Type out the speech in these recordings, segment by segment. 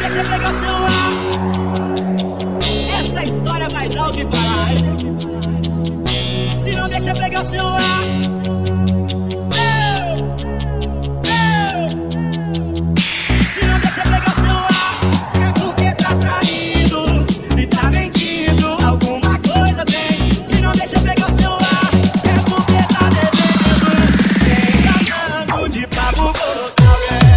deixa eu pegar o celular. Essa história vai dar o que falar. Se não deixa eu pegar o celular. Se não deixa eu pegar o celular, é porque tá traindo e tá mentindo. Alguma coisa tem. Se não deixa eu pegar o celular, é porque tá devendo. Vem tratando de papo por alguém.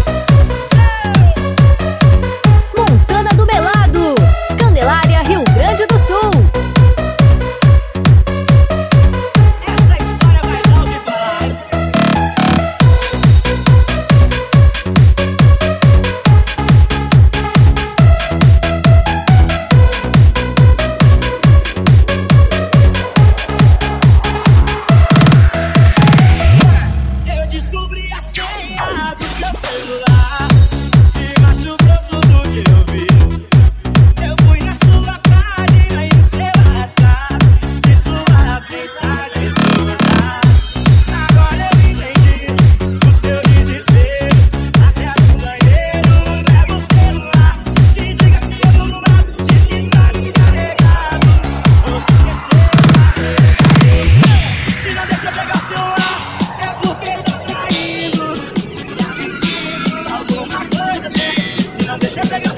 Montana do Melado, Candelária, Rio Grande do Sul. Essa história vai dar o que falar. Eu descobri a senha do seu celular e machucou tudo que eu vi. Eu fui na sua página e no seu WhatsApp, vi suas mensagens todas. Agora eu entendi o seu desespero. Até no banheiro leva o celular. Desliga se eu não lado, diz que está descarregado. Ou que esqueceu a rede. Se não deixa eu pegar o celular, é porque tá traindo. Tá mentindo, alguma coisa tem. Se não deixa eu pegar o